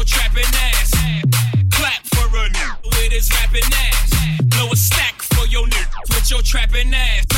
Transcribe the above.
trapping ass. Clap for a nigga with his rapping ass. Blow a stack for your nigga with your trapping ass.